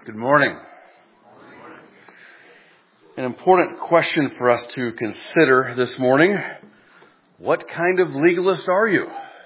Good morning. An important question for us to consider this morning. What kind of legalist are you?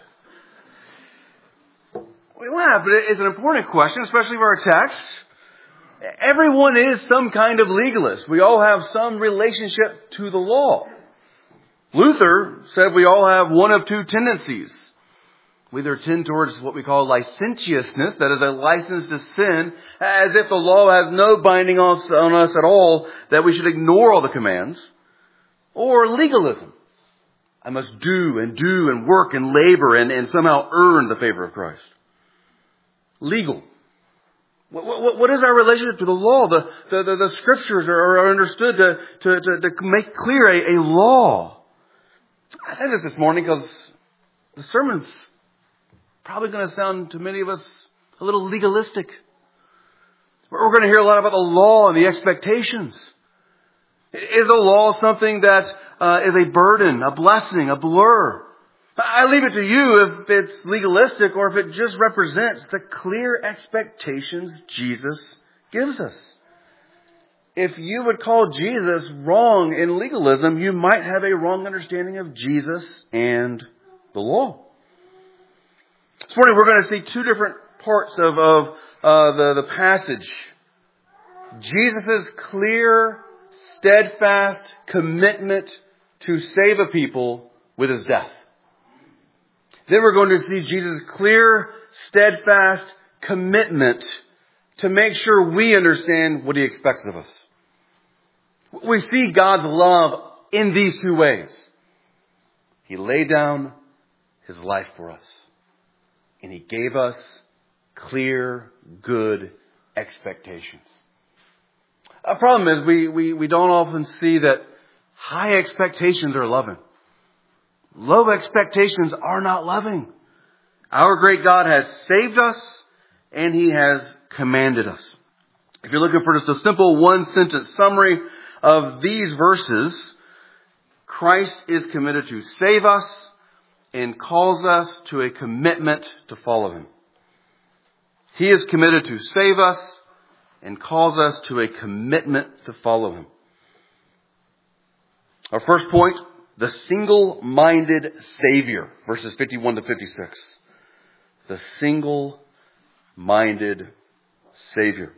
We laugh, but it's an important question, especially for our text. Everyone is some kind of legalist. We all have some relationship to the law. Luther said we all have one of two tendencies. We either tend towards what we call licentiousness, that is a license to sin, as if the law has no binding on us at all, that we should ignore all the commands. Or legalism. I must do and work and labor and somehow earn the favor of Christ. Legal. What is our relationship to the law? The scriptures are understood to make clear a law. I say this morning because the sermon's probably going to sound to many of us a little legalistic. We're going to hear a lot about the law and the expectations. Is the law something that is a burden, a blessing, a blur? I leave it to you if it's legalistic or if it just represents the clear expectations Jesus gives us. If you would call Jesus wrong in legalism, you might have a wrong understanding of Jesus and the law. This morning we're going to see two different parts of the passage. Jesus' clear, steadfast commitment to save a people with his death. Then we're going to see Jesus' clear, steadfast commitment to make sure we understand what he expects of us. We see God's love in these two ways. He laid down his life for us. And he gave us clear, good expectations. A problem is we don't often see that high expectations are loving. Low expectations are not loving. Our great God has saved us and he has commanded us. If you're looking for just a simple one-sentence summary of these verses, Christ is committed to save us and calls us to a commitment to follow him. He is committed to save us and calls us to a commitment to follow him. Our first point, the single-minded Savior, verses 51 to 56. The single-minded Savior.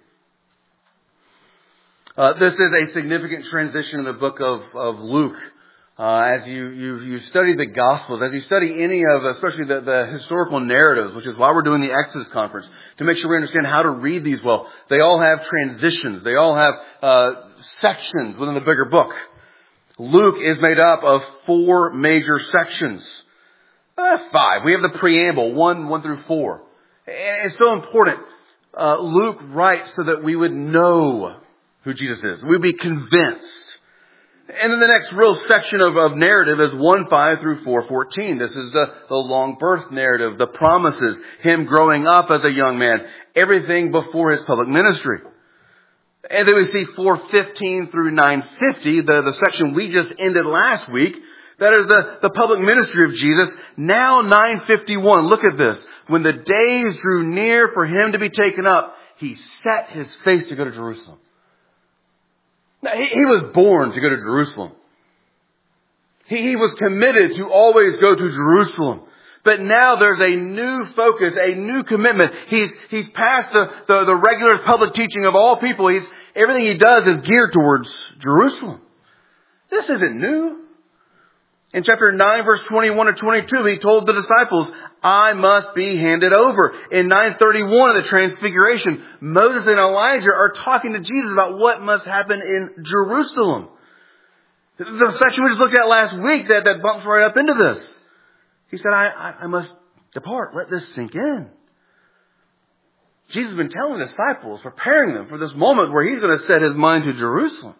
This is a significant transition in the book of Luke. As you study the Gospels, as you study any of, especially the historical narratives, which is why we're doing the Exodus conference, to make sure we understand how to read these well. They all have transitions. They all have sections within the bigger book. Luke is made up of 4 major sections. 5. We have the preamble, 1 through 4. And it's so important. Luke writes so that we would know who Jesus is. We'd be convinced. And then the next real section of narrative is 1:5 through 4:14. This is the long birth narrative, the promises, him growing up as a young man, everything before his public ministry. And then we see 4:15 through 9:50, the section we just ended last week. That is the public ministry of Jesus. Now 9:51. Look at this. When the days drew near for him to be taken up, he set his face to go to Jerusalem. Now, he was born to go to Jerusalem. He was committed to always go to Jerusalem. But now there's a new focus, a new commitment. He's past the regular public teaching of all people. Everything he does is geared towards Jerusalem. This isn't new. In chapter 9, verse 21 to 22, he told the disciples, I must be handed over. In 9:31 of the Transfiguration, Moses and Elijah are talking to Jesus about what must happen in Jerusalem. The section we just looked at last week that bumps right up into this. He said, I must depart. Let this sink in. Jesus has been telling the disciples, preparing them for this moment where he's going to set his mind to Jerusalem.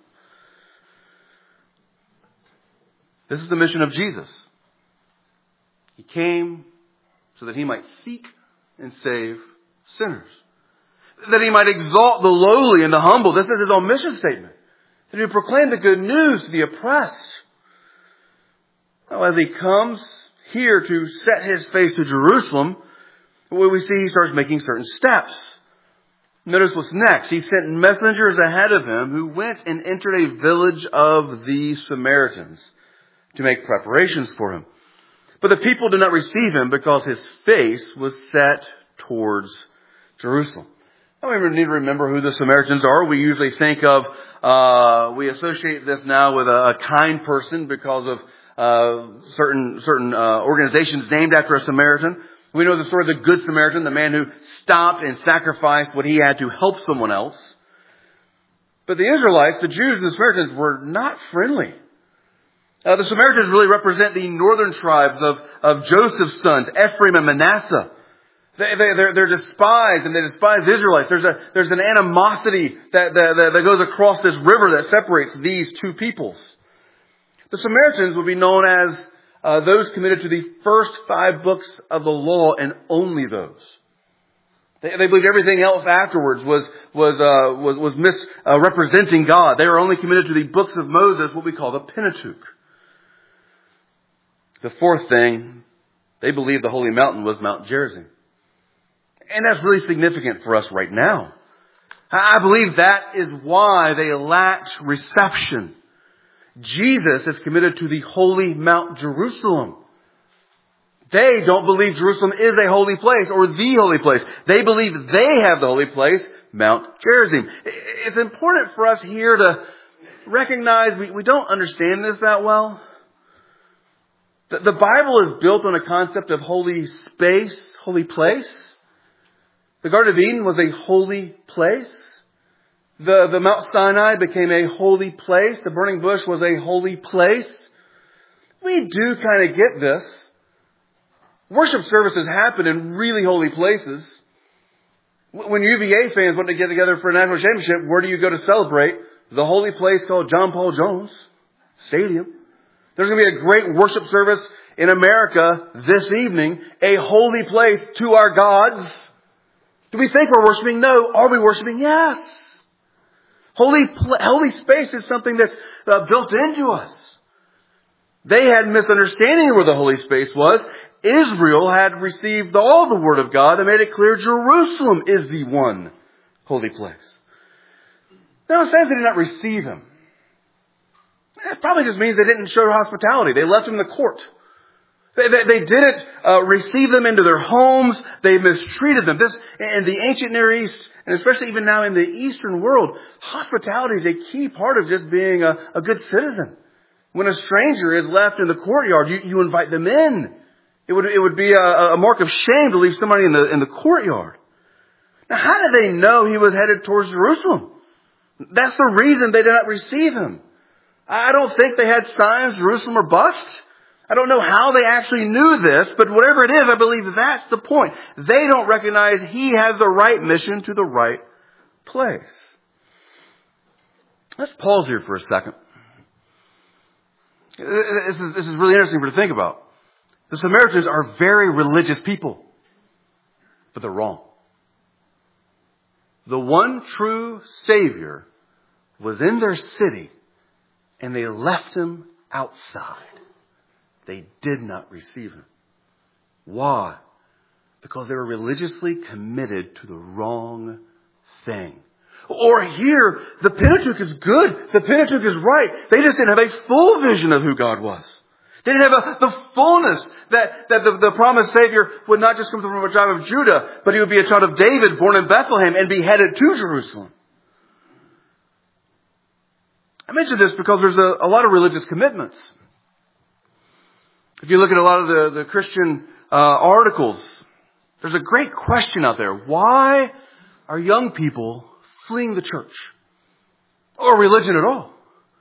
This is the mission of Jesus. He came so that he might seek and save sinners. That he might exalt the lowly and the humble. This is his own mission statement. That he would proclaim the good news to the oppressed. Now, as he comes here to set his face to Jerusalem, we see he starts making certain steps. Notice what's next. He sent messengers ahead of him who went and entered a village of the Samaritans to make preparations for him. But the people did not receive him because his face was set towards Jerusalem. Now we need to remember who the Samaritans are. We usually think of, we associate this now with a kind person because of certain organizations named after a Samaritan. We know the story of the Good Samaritan, the man who stopped and sacrificed what he had to help someone else. But the Israelites, the Jews and the Samaritans were not friendly. The Samaritans really represent the northern tribes of Joseph's sons, Ephraim and Manasseh. They're despised, and they despise the Israelites. There's an animosity that goes across this river that separates these two peoples. The Samaritans would be known as those committed to the first 5 books of the law, and only those. They believed everything else afterwards was misrepresenting God. They were only committed to the books of Moses, what we call the Pentateuch. The fourth thing, they believed the holy mountain was Mount Gerizim. And that's really significant for us right now. I believe that is why they lacked reception. Jesus is committed to the holy Mount Jerusalem. They don't believe Jerusalem is a holy place or the holy place. They believe they have the holy place, Mount Gerizim. It's important for us here to recognize we don't understand this that well. The Bible is built on a concept of holy space, holy place. The Garden of Eden was a holy place. The Mount Sinai became a holy place. The burning bush was a holy place. We do kind of get this. Worship services happen in really holy places. When UVA fans want to get together for a national championship, where do you go to celebrate? The holy place called John Paul Jones Stadium. There's going to be a great worship service in America this evening, a holy place to our gods. Do we think we're worshiping? No. Are we worshiping? Yes. Holy space is something that's built into us. They had misunderstanding of where the holy space was. Israel had received all the word of God that made it clear Jerusalem is the one holy place. Now it says they did not receive him. That probably just means they didn't show hospitality. They left him in the court. They didn't receive them into their homes. They mistreated them. This, in the ancient Near East, and especially even now in the Eastern world, hospitality is a key part of just being a good citizen. When a stranger is left in the courtyard, you invite them in. It would be a mark of shame to leave somebody in the courtyard. Now, how did they know he was headed towards Jerusalem? That's the reason they did not receive him. I don't think they had signs, Jerusalem or bust. I don't know how they actually knew this, but whatever it is, I believe that's the point. They don't recognize he has the right mission to the right place. Let's pause here for a second. This is really interesting to think about. The Samaritans are very religious people, but they're wrong. The one true Savior was in their city, and they left him outside. They did not receive him. Why? Because they were religiously committed to the wrong thing. Or here, the Pentateuch is good. The Pentateuch is right. They just didn't have a full vision of who God was. They didn't have the fullness that the promised Savior would not just come from a tribe of Judah, but he would be a child of David, born in Bethlehem, and be headed to Jerusalem. I mention this because there's a lot of religious commitments. If you look at a lot of the Christian articles, there's a great question out there. Why are young people fleeing the church or religion at all?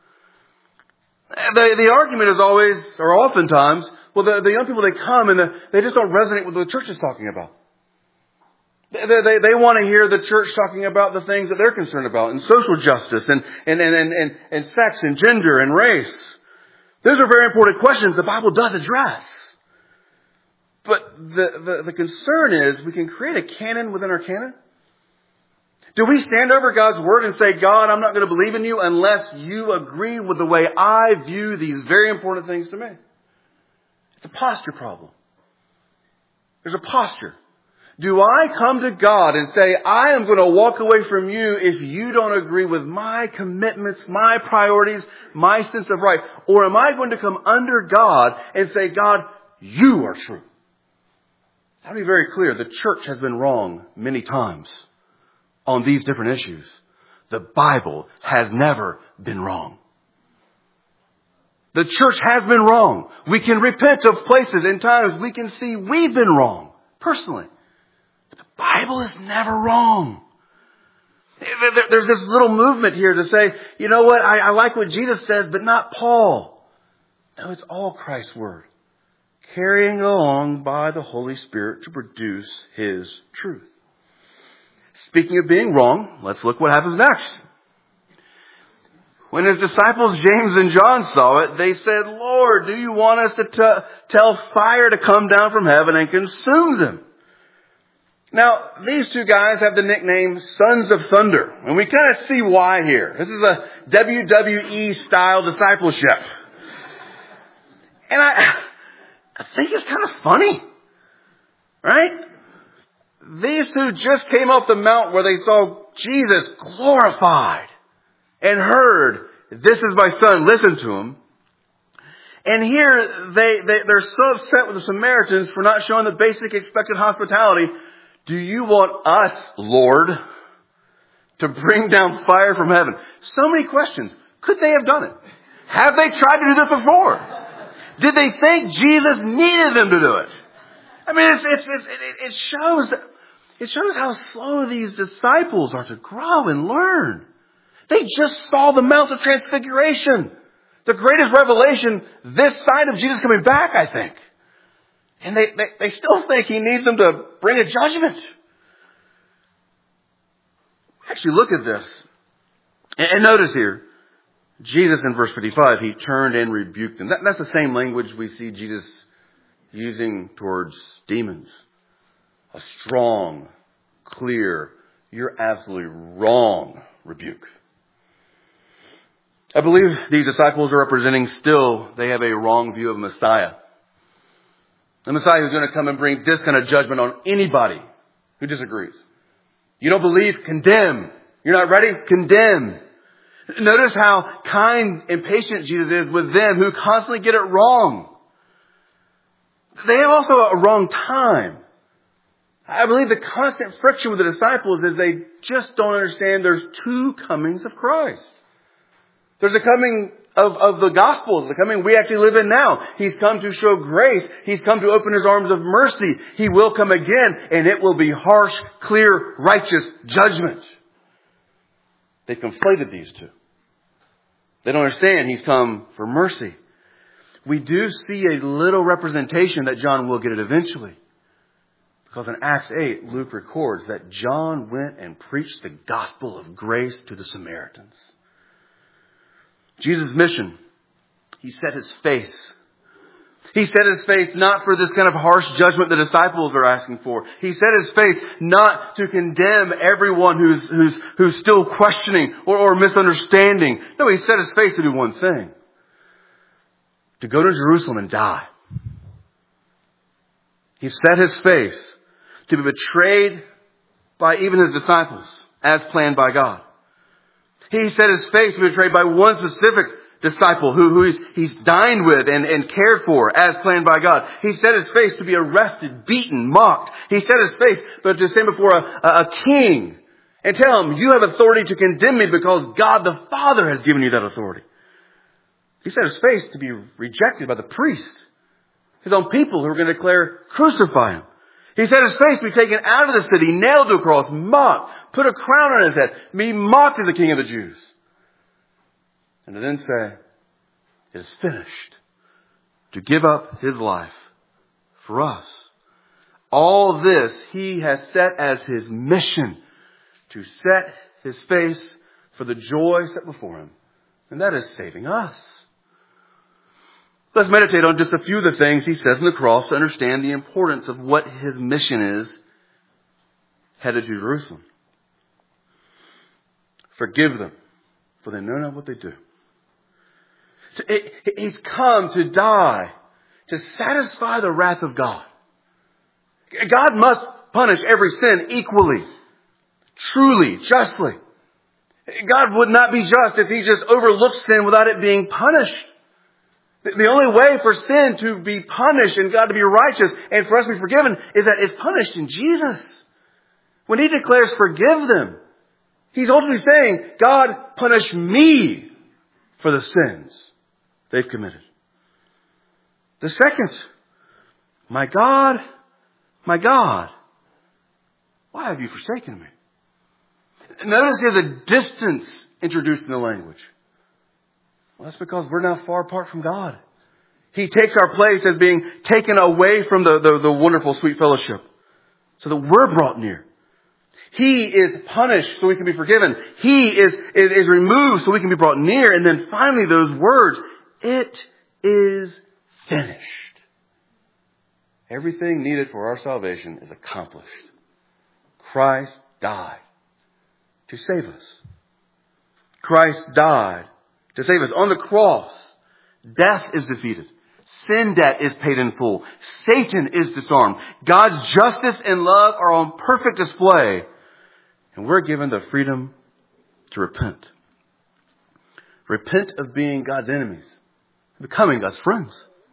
The argument is always, or oftentimes, well, the young people, they come and they just don't resonate with what the church is talking about. They want to hear the church talking about the things that they're concerned about, and social justice, and sex, and gender, and race. Those are very important questions the Bible does address. But the concern is we can create a canon within our canon. Do we stand over God's word and say, God, I'm not going to believe in you unless you agree with the way I view these very important things to me? It's a posture problem. There's a posture. Do I come to God and say, I am going to walk away from you if you don't agree with my commitments, my priorities, my sense of right? Or am I going to come under God and say, God, you are true? I'll be very clear. The church has been wrong many times on these different issues. The Bible has never been wrong. The church has been wrong. We can repent of places and times we can see we've been wrong personally. But the Bible is never wrong. There's this little movement here to say, you know what, I like what Jesus says, but not Paul. No, it's all Christ's word, carrying along by the Holy Spirit to produce His truth. Speaking of being wrong, let's look what happens next. When His disciples James and John saw it, they said, Lord, do you want us to tell fire to come down from heaven and consume them? Now, these two guys have the nickname Sons of Thunder, and we kind of see why here. This is a WWE style discipleship. And I think it's kind of funny, right? These two just came off the mount where they saw Jesus glorified and heard, this is my son, listen to him. And here they're so upset with the Samaritans for not showing the basic expected hospitality. Do you want us, Lord, to bring down fire from heaven? So many questions. Could they have done it? Have they tried to do this before? Did they think Jesus needed them to do it? I mean, it shows how slow these disciples are to grow and learn. They just saw the Mount of Transfiguration, the greatest revelation this side of Jesus coming back, I think. And they still think He needs them to bring a judgment. Actually, look at this. And notice here, Jesus in verse 55, He turned and rebuked them. That's the same language we see Jesus using towards demons. A strong, clear, you're absolutely wrong rebuke. I believe these disciples are representing still, they have a wrong view of Messiah. The Messiah who's going to come and bring this kind of judgment on anybody who disagrees. You don't believe? Condemn. You're not ready? Condemn. Notice how kind and patient Jesus is with them who constantly get it wrong. They have also a wrong time. I believe the constant friction with the disciples is they just don't understand there's two comings of Christ. There's a coming of the gospel, the coming we actually live in now. He's come to show grace. He's come to open His arms of mercy. He will come again, and it will be harsh, clear, righteous judgment. They've conflated these two. They don't understand He's come for mercy. We do see a little representation that John will get it eventually. Because in Acts 8, Luke records that John went and preached the gospel of grace to the Samaritans. Jesus' mission, He set His face. He set His face not for this kind of harsh judgment the disciples are asking for. He set His face not to condemn everyone who's still questioning or misunderstanding. No, He set His face to do one thing. To go to Jerusalem and die. He set His face to be betrayed by even His disciples as planned by God. He set His face to be betrayed by one specific disciple who he's dined with and cared for as planned by God. He set His face to be arrested, beaten, mocked. He set His face to stand before a king and tell him, you have authority to condemn me because God the Father has given you that authority. He set His face to be rejected by the priest, His own people who were going to declare, crucify Him. He set His face to be taken out of the city, nailed to a cross, mocked, put a crown on His head, be mocked as the King of the Jews. And to then say, it is finished. To give up His life for us. All this He has set as His mission. To set His face for the joy set before Him. And that is saving us. Let's meditate on just a few of the things He says on the cross to understand the importance of what His mission is headed to Jerusalem. Forgive them, for they know not what they do. He's come to die, to satisfy the wrath of God. God must punish every sin equally, truly, justly. God would not be just if He just overlooked sin without it being punished. The only way for sin to be punished and God to be righteous and for us to be forgiven is that it's punished in Jesus. When He declares forgive them, He's ultimately saying, God, punish me for the sins they've committed. The second, my God, why have you forsaken me? Notice here the distance introduced in the language. Well, that's because we're now far apart from God. He takes our place as being taken away from the wonderful sweet fellowship so that we're brought near. He is punished so we can be forgiven. He is removed so we can be brought near. And then finally those words, it is finished. Everything needed for our salvation is accomplished. Christ died to save us. Christ died to save us. On the cross, death is defeated. Sin debt is paid in full. Satan is disarmed. God's justice and love are on perfect display. And we're given the freedom to repent. Repent of being God's enemies, becoming God's friends.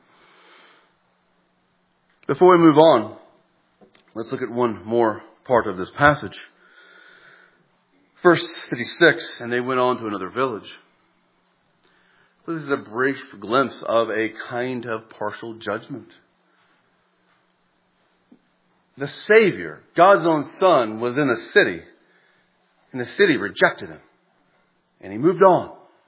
Before we move on, let's look at one more part of this passage. Verse 56, and they went on to another village. This is a brief glimpse of a kind of partial judgment. The Savior, God's own Son, was in a city, and the city rejected Him, and He moved on.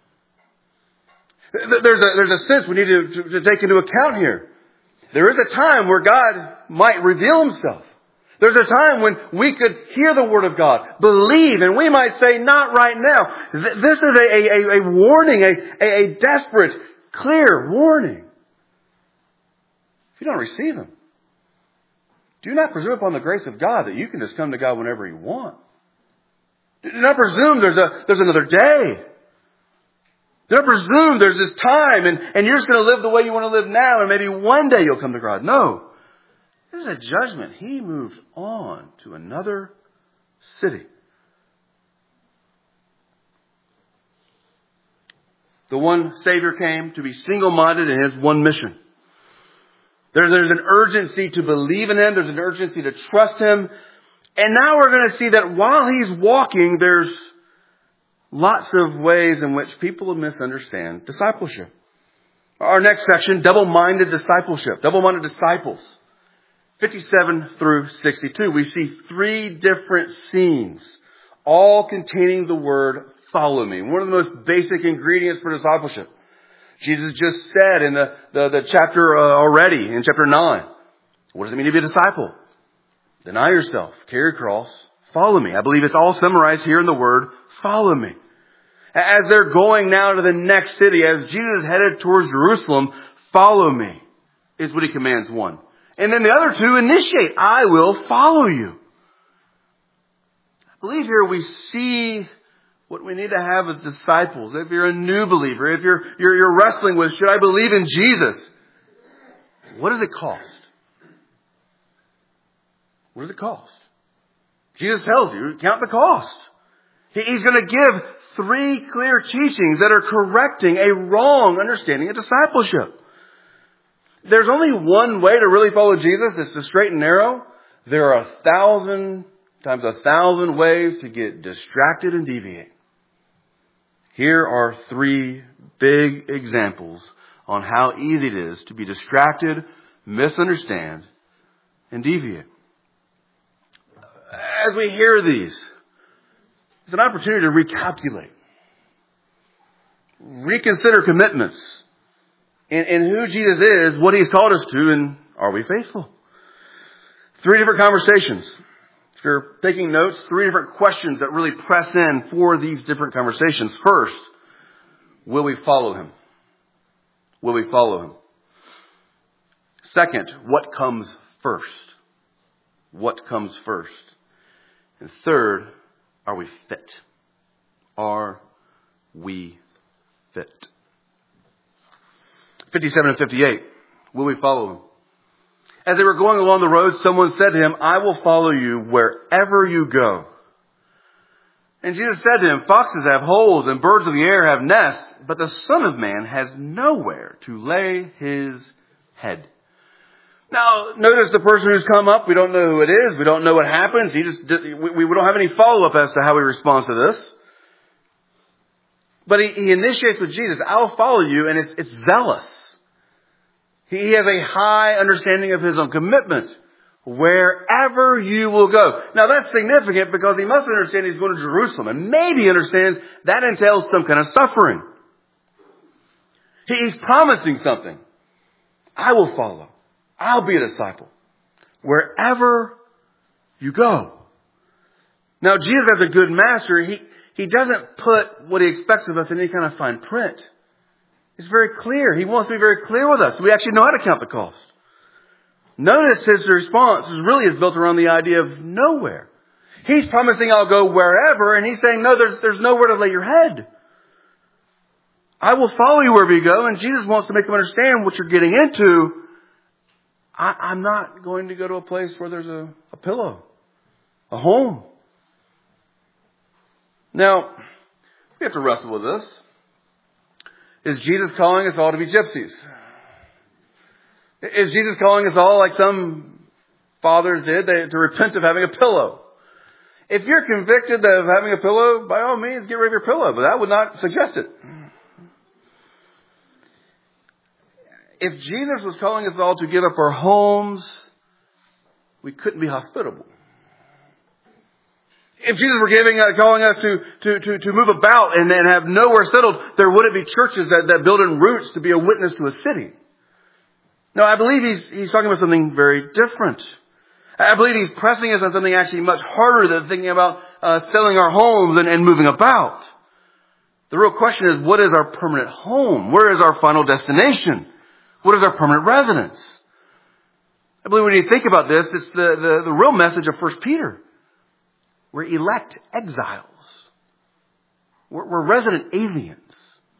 There's a sense we need to take into account here. There is a time where God might reveal Himself. There's a time when we could hear the Word of God, believe, and we might say, not right now. This is a warning, a desperate, clear warning. If you don't receive Him, do not presume upon the grace of God that you can just come to God whenever you want. Do not presume there's another day. Do not presume there's this time and you're just going to live the way you want to live now and maybe one day you'll come to God. No. There's a judgment. He moved on to another city. The one Savior came to be single-minded in His one mission. There's an urgency to believe in Him. There's an urgency to trust Him. And now we're going to see that while He's walking, there's lots of ways in which people will misunderstand discipleship. Our next section, double-minded discipleship. Double-minded disciples. 57 through 62, we see three different scenes, all containing the word follow me. One of the most basic ingredients for discipleship. Jesus just said in the chapter already, in chapter 9, what does it mean to be a disciple? Deny yourself, carry your cross, follow me. I believe it's all summarized here in the word follow me. As they're going now to the next city, as Jesus headed towards Jerusalem, follow me is what He commands one. And then the other two initiate, I will follow you. I believe here we see what we need to have as disciples. If you're a new believer, if you're wrestling with, should I believe in Jesus? What does it cost? What does it cost? Jesus tells you, count the cost. He's going to give three clear teachings that are correcting a wrong understanding of discipleship. There's only one way to really follow Jesus. It's the straight and narrow. There are 1,000 times 1,000 ways to get distracted and deviate. Here are three big examples on how easy it is to be distracted, misunderstand, and deviate. As we hear these, it's an opportunity to recalculate, reconsider commitments, in who Jesus is, what He's called us to, and are we faithful? Three different conversations. If you're taking notes, three different questions that really press in for these different conversations. First, will we follow Him? Will we follow Him? Second, what comes first? What comes first? And third, are we fit? Are we fit? 57 and 58. Will we follow Him? As they were going along the road, someone said to him, I will follow you wherever you go. And Jesus said to him, foxes have holes and birds of the air have nests, but the Son of Man has nowhere to lay his head. Now, notice the person who's come up. We don't know who it is. We don't know what happens. We don't have any follow-up as to how he responds to this. But he initiates with Jesus, I'll follow you, and it's zealous. He has a high understanding of his own commitment. Wherever you will go. Now that's significant because he must understand he's going to Jerusalem. And maybe he understands that entails some kind of suffering. He's promising something. I will follow. I'll be a disciple. Wherever you go. Now Jesus, as a good master, he doesn't put what he expects of us in any kind of fine print. It's very clear. He wants to be very clear with us. We actually know how to count the cost. Notice his response is built around the idea of nowhere. He's promising I'll go wherever, and he's saying, no, there's nowhere to lay your head. I will follow you wherever you go, and Jesus wants to make them understand what you're getting into. I'm not going to go to a place where there's a pillow, a home. Now, we have to wrestle with this. Is Jesus calling us all to be gypsies? Is Jesus calling us all, like some fathers did, to repent of having a pillow? If you're convicted of having a pillow, by all means, get rid of your pillow. But I would not suggest it. If Jesus was calling us all to give up our homes, we couldn't be hospitable. If Jesus were calling us to move about and have nowhere settled, there wouldn't be churches that build in roots to be a witness to a city. No, I believe he's talking about something very different. I believe he's pressing us on something actually much harder than thinking about selling our homes and moving about. The real question is, what is our permanent home? Where is our final destination? What is our permanent residence? I believe when you think about this, it's the real message of 1 Peter. We're elect exiles. We're resident aliens.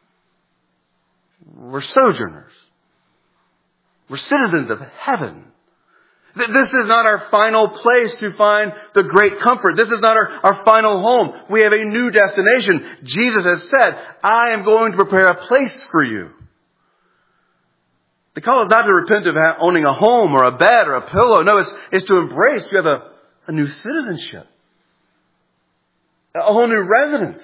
We're sojourners. We're citizens of heaven. This is not our final place to find the great comfort. This is not our final home. We have a new destination. Jesus has said, I am going to prepare a place for you. The call is not to repent of owning a home or a bed or a pillow. No, it's to embrace. You have a new citizenship. A whole new residence.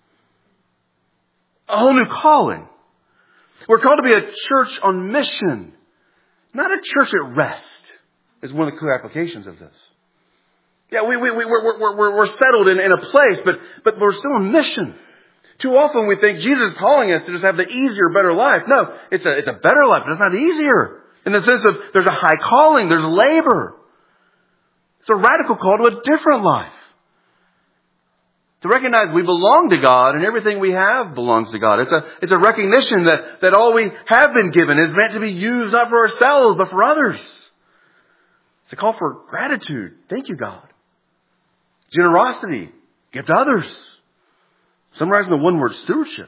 A whole new calling. We're called to be a church on mission. Not a church at rest is one of the clear applications of this. Yeah, we're settled in a place, but we're still on mission. Too often we think Jesus is calling us to just have the easier, better life. No, it's a better life, but it's not easier. In the sense of there's a high calling, there's labor. It's a radical call to a different life. To recognize we belong to God and everything we have belongs to God. It's a recognition that all we have been given is meant to be used not for ourselves, but for others. It's a call for gratitude. Thank you, God. Generosity. Give to others. Summarizing the one word, stewardship.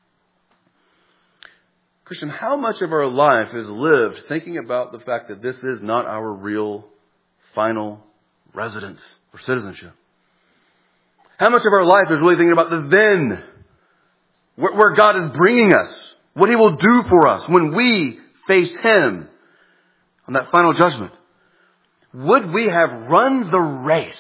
Christian, how much of our life is lived thinking about the fact that this is not our real final residence or citizenship? How much of our life is really thinking about the then, where God is bringing us, what He will do for us when we face Him on that final judgment? Would we have run the race?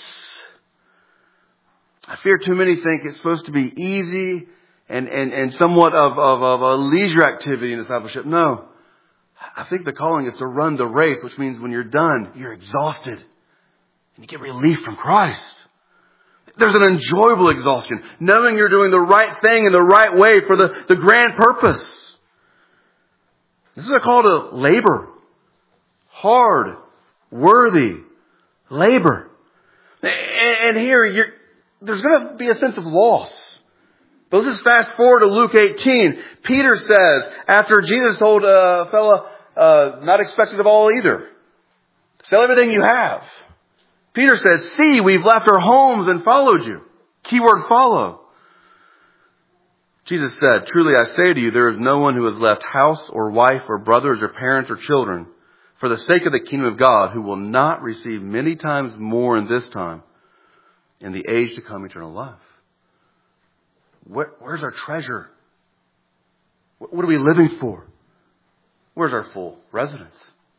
I fear too many think it's supposed to be easy and somewhat of a leisure activity in discipleship. No. I think the calling is to run the race, which means when you're done, you're exhausted and you get relief from Christ. There's an enjoyable exhaustion, knowing you're doing the right thing in the right way for the grand purpose. This is a call to labor. Hard, worthy labor. And here, there's going to be a sense of loss. But let's just fast forward to Luke 18. Peter says, after Jesus told a fellow, not expected of all either, sell everything you have. Peter says, see, we've left our homes and followed you. Keyword follow. Jesus said, truly I say to you, there is no one who has left house or wife or brothers or parents or children for the sake of the kingdom of God, who will not receive many times more in this time, in the age to come, eternal life. Where's our treasure? What are we living for? Where's our full residence?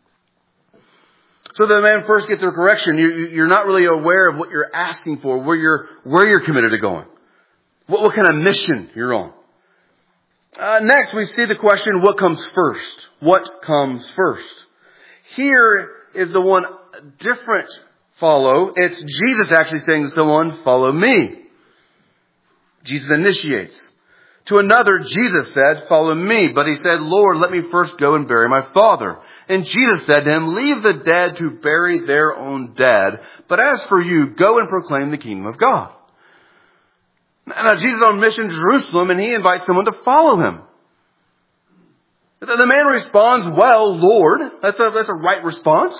So the man first gets a correction. You're not really aware of what you're asking for, where you're committed to going. What kind of mission you're on. Next, we see the question, what comes first? What comes first? Here is the one different follow. It's Jesus actually saying to someone, follow me. Jesus initiates. To another, Jesus said, follow me. But he said, Lord, let me first go and bury my father. And Jesus said to him, leave the dead to bury their own dead. But as for you, go and proclaim the kingdom of God. Now, Jesus is on mission to Jerusalem, and he invites someone to follow him. The man responds, well, Lord. That's a right response.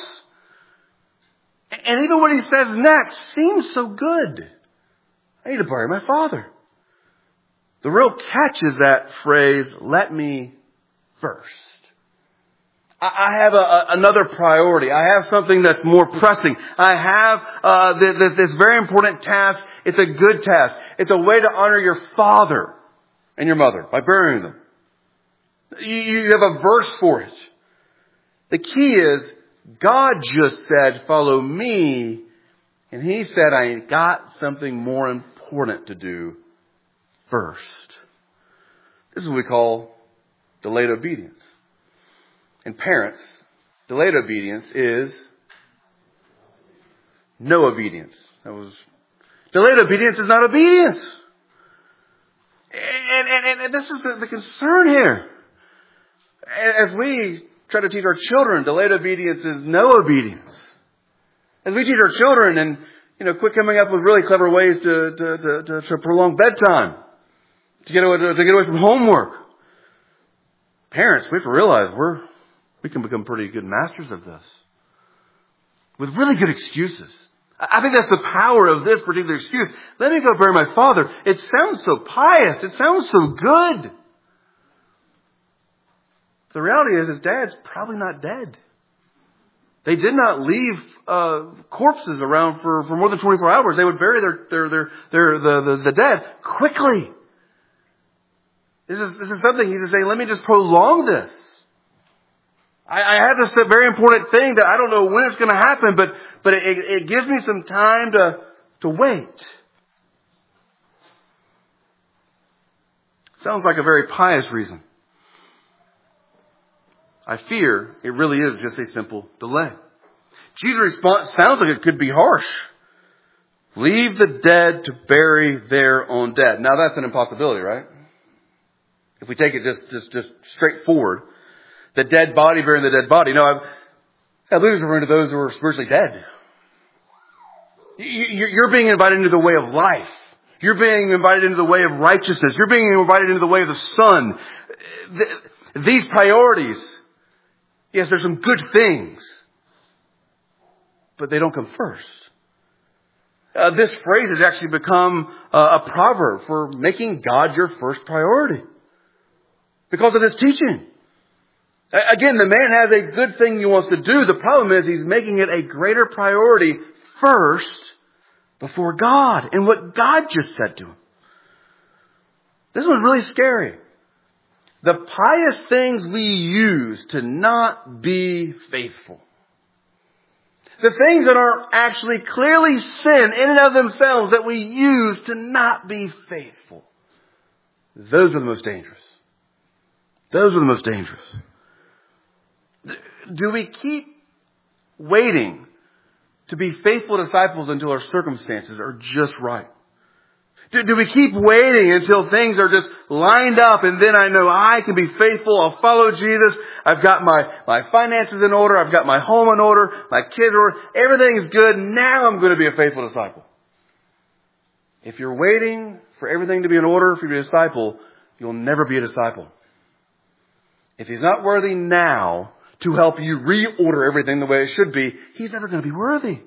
And even what he says next seems so good. I need to bury my father. The real catch is that phrase, let me first. I have another priority. I have something that's more pressing. I have this very important task. It's a good task. It's a way to honor your father and your mother by burying them. You have a verse for it. The key is, God just said, follow me. And he said, I got something more important to do first. This is what we call delayed obedience. And parents, delayed obedience is no obedience. Delayed obedience is not obedience. And this is the concern here. As we try to teach our children, delayed obedience is no obedience. As we teach our children and, quit coming up with really clever ways to prolong bedtime, to get away from homework. Parents, we have to realize we can become pretty good masters of this. With really good excuses. I think that's the power of this particular excuse. Let me go bury my father. It sounds so pious. It sounds so good. The reality is his dad's probably not dead. They did not leave corpses around for more than 24 hours. They would bury the dead quickly. This is something he's saying, let me just prolong this. I have this very important thing that I don't know when it's going to happen, but it gives me some time to wait. Sounds like a very pious reason. I fear it really is just a simple delay. Jesus' response sounds like it could be harsh. Leave the dead to bury their own dead. Now that's an impossibility, right? If we take it just straightforward. The dead body burying the dead body. No, I believe it's referring to those who are spiritually dead. You're being invited into the way of life. You're being invited into the way of righteousness. You're being invited into the way of the Son. These priorities, yes, there's some good things, but they don't come first. This phrase has actually become a proverb for making God your first priority because of this teaching. Again, the man has a good thing he wants to do. The problem is he's making it a greater priority first before God and what God just said to him. This was really scary. The pious things we use to not be faithful. The things that are actually clearly sin in and of themselves that we use to not be faithful. Those are the most dangerous. Those are the most dangerous. Do we keep waiting to be faithful disciples until our circumstances are just right? Do we keep waiting until things are just lined up and then I know I can be faithful, I'll follow Jesus, I've got my finances in order, I've got my home in order, my kids are order, everything's good, now I'm going to be a faithful disciple. If you're waiting for everything to be in order for you to be a disciple, you'll never be a disciple. If he's not worthy now to help you reorder everything the way it should be, he's never going to be worthy.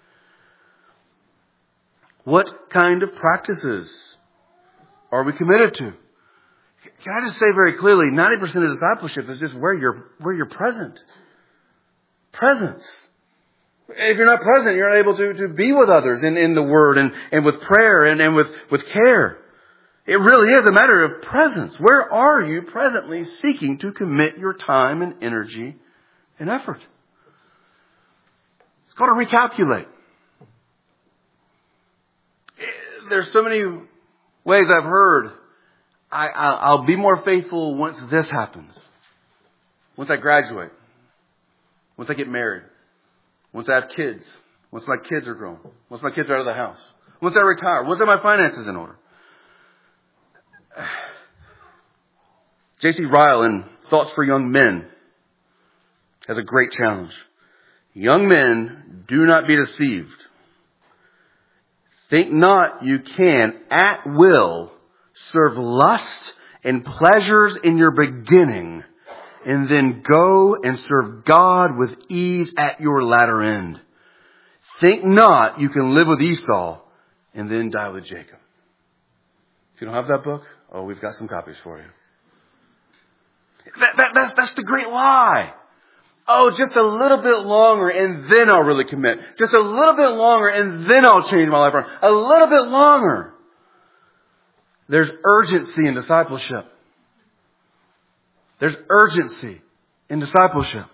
What kind of practices are we committed to? Can I just say very clearly, 90% of discipleship is just where you're present. presence. If you're not present, you're not able to be with others in the Word and with prayer and with care. It really is a matter of presence. Where are you presently seeking to commit your time and energy and effort? It's called to recalculate. There's so many ways I've heard, I'll be more faithful once this happens. Once I graduate. Once I get married. Once I have kids. Once my kids are grown. Once my kids are out of the house. Once I retire. Once I have my finances in order. J.C. Ryle in Thoughts for Young Men has a great challenge. Young men, do not be deceived. Think not you can, at will, serve lust and pleasures in your beginning, and then go and serve God with ease at your latter end. Think not you can live with Esau and then die with Jacob. If you don't have that book, we've got some copies for you. That's the great lie. Just a little bit longer and then I'll really commit. Just a little bit longer and then I'll change my life around. A little bit longer. There's urgency in discipleship. There's urgency in discipleship.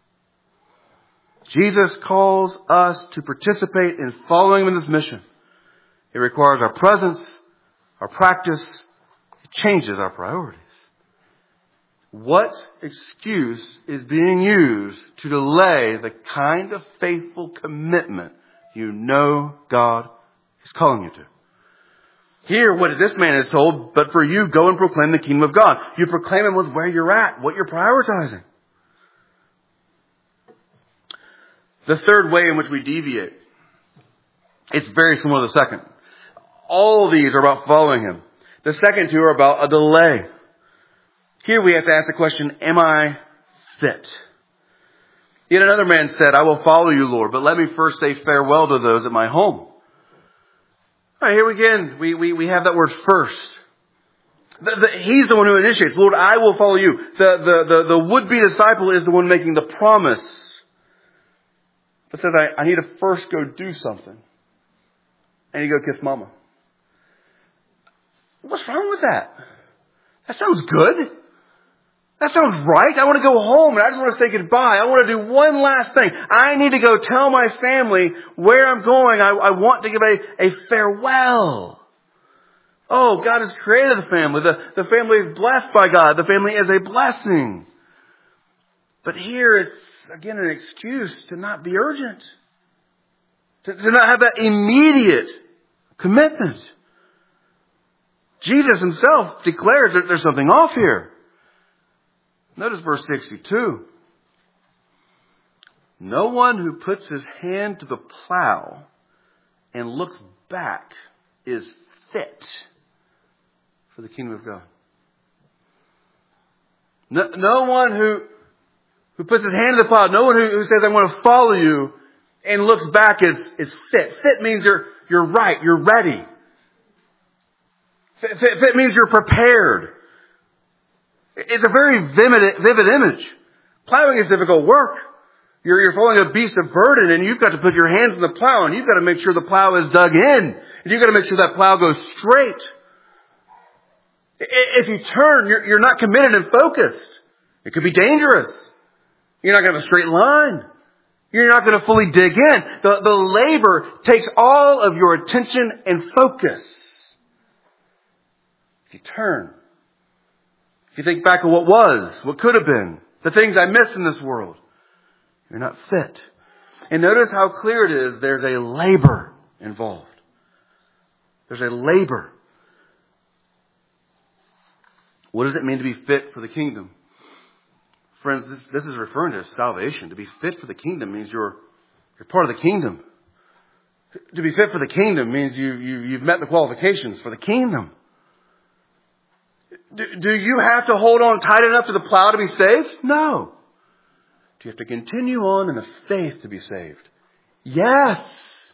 Jesus calls us to participate in following Him in this mission. It requires our presence, our practice. It changes our priorities. What excuse is being used to delay the kind of faithful commitment you know God is calling you to? Hear what this man is told, but for you, go and proclaim the kingdom of God. You proclaim Him with where you're at, what you're prioritizing. The third way in which we deviate, it's very similar to the second. All of these are about following Him. The second two are about a delay. Here we have to ask the question, am I fit? Yet another man said, I will follow you, Lord, but let me first say farewell to those at my home. All right, here again, we have that word first. He's the one who initiates. Lord, I will follow you. The would-be disciple is the one making the promise. But says, I need to first go do something. I need to go kiss mama. What's wrong with that? That sounds good. That sounds right. I want to go home and I just want to say goodbye. I want to do one last thing. I need to go tell my family where I'm going. I want to give a farewell. Oh, God has created the family. The family is blessed by God. The family is a blessing. But here it's, again, an excuse to not be urgent. To not have that immediate commitment. Jesus Himself declares that there's something off here. Notice verse 62. No one who puts his hand to the plow and looks back is fit for the kingdom of God. No one who puts his hand to the plow, no one who says, I want to follow you and looks back is fit. Fit means you're right, you're ready. Fit means you're prepared. It's a very vivid image. Plowing is difficult work. You're following a beast of burden and you've got to put your hands in the plow and you've got to make sure the plow is dug in. And you've got to make sure that plow goes straight. If you turn, you're not committed and focused. It could be dangerous. You're not going to have a straight line. You're not going to fully dig in. The labor takes all of your attention and focus. If you turn, if you think back of what was, what could have been, the things I missed in this world, you're not fit. And notice how clear it is. There's a labor involved. There's a labor. What does it mean to be fit for the kingdom? Friends, this is referring to salvation. To be fit for the kingdom means you're part of the kingdom. To be fit for the kingdom means you've met the qualifications for the kingdom. Do you have to hold on tight enough to the plow to be saved? No. Do you have to continue on in the faith to be saved? Yes.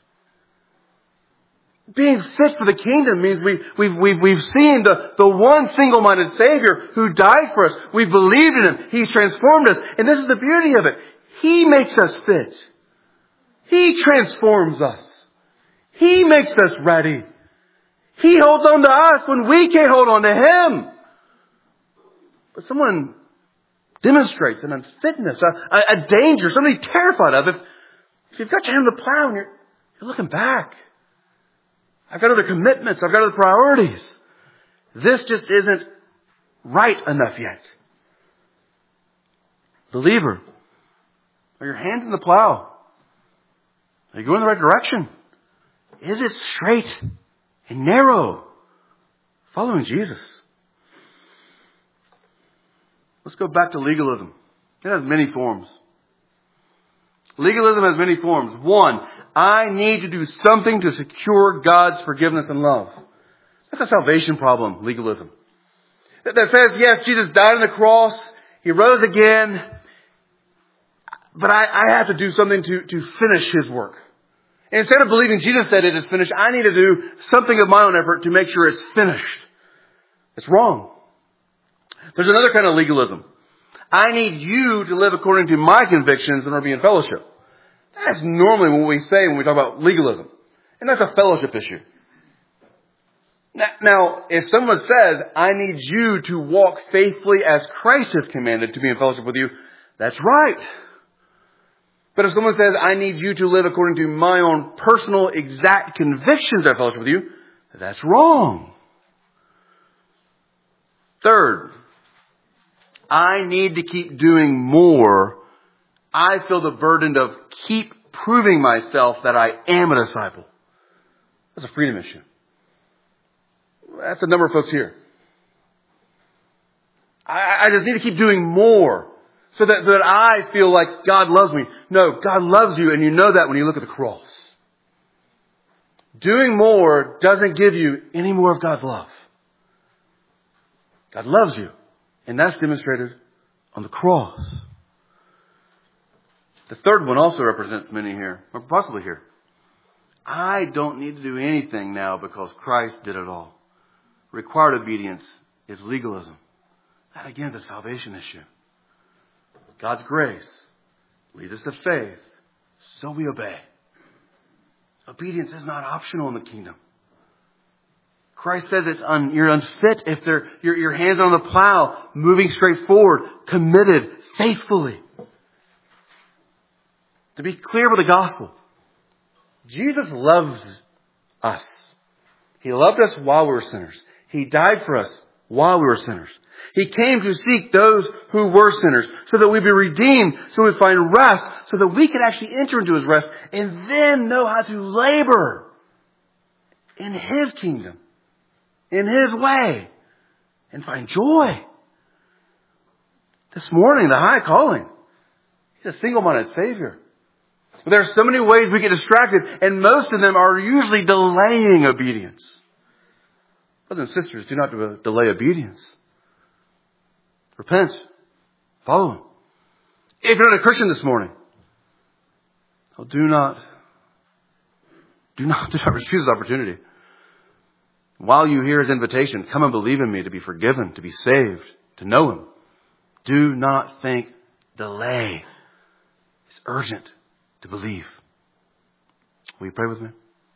Being fit for the kingdom means we've seen the one single-minded Savior who died for us. We've believed in Him. He's transformed us. And this is the beauty of it. He makes us fit. He transforms us. He makes us ready. He holds on to us when we can't hold on to Him. But someone demonstrates an unfitness, a danger, something to be terrified of. If you've got your hand on the plow and you're looking back. I've got other commitments. I've got other priorities. This just isn't right enough yet. Believer, are your hands in the plow? Are you going in the right direction? Is it straight and narrow? Following Jesus. Let's go back to legalism. It has many forms. Legalism has many forms. One, I need to do something to secure God's forgiveness and love. That's a salvation problem, legalism. That says, yes, Jesus died on the cross. He rose again. But I have to do something to finish His work. And instead of believing Jesus said it is finished, I need to do something of my own effort to make sure it's finished. It's wrong. There's another kind of legalism. I need you to live according to my convictions in order to be in fellowship. That's normally what we say when we talk about legalism. And that's a fellowship issue. Now, if someone says, I need you to walk faithfully as Christ has commanded to be in fellowship with you, that's right. But if someone says, I need you to live according to my own personal exact convictions in fellowship with you, that's wrong. Third, I need to keep doing more. I feel the burden of keep proving myself that I am a disciple. That's a freedom issue. That's a number of folks here. I just need to keep doing more so that I feel like God loves me. No, God loves you, and you know that when you look at the cross. Doing more doesn't give you any more of God's love. God loves you. And that's demonstrated on the cross. The third one also represents many here, or possibly here. I don't need to do anything now because Christ did it all. Required obedience is legalism. That again is a salvation issue. God's grace leads us to faith, so we obey. Obedience is not optional in the kingdom. Christ says you're unfit if your hands are on the plow, moving straight forward, committed, faithfully. To be clear with the gospel, Jesus loves us. He loved us while we were sinners. He died for us while we were sinners. He came to seek those who were sinners so that we'd be redeemed, so we'd find rest, so that we could actually enter into His rest and then know how to labor in His kingdom, in His way, and find joy. This morning, the high calling. He's a single-minded Savior. But there are so many ways we get distracted, and most of them are usually delaying obedience. Brothers and sisters, do not delay obedience. Repent. Follow Him. If you're not a Christian this morning, do not refuse this opportunity. While you hear His invitation, come and believe in me to be forgiven, to be saved, to know Him. Do not think delay. It's urgent to believe. Will you pray with me?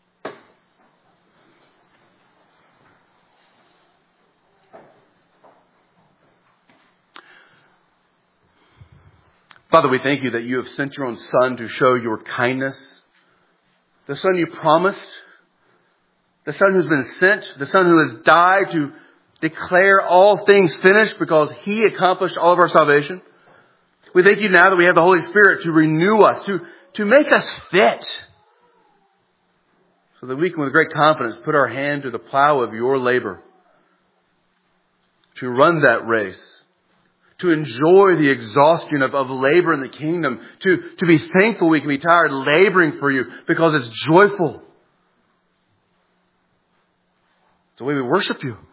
Father, we thank you that you have sent your own Son to show your kindness. The Son you promised. The Son who's been sent. The Son who has died to declare all things finished because He accomplished all of our salvation. We thank you now that we have the Holy Spirit to renew us, to make us fit. So that we can with great confidence put our hand to the plow of your labor. To run that race. To enjoy the exhaustion of labor in the kingdom. To be thankful we can be tired laboring for you because it's joyful. It's the way we worship you.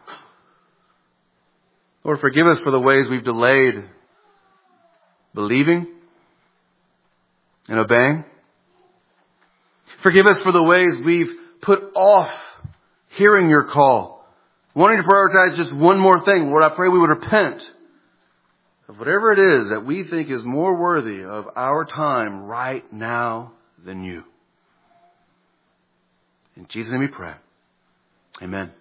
Lord, forgive us for the ways we've delayed believing and obeying. Forgive us for the ways we've put off hearing your call. Wanting to prioritize just one more thing. Lord, I pray we would repent of whatever it is that we think is more worthy of our time right now than you. In Jesus' name we pray. Amen.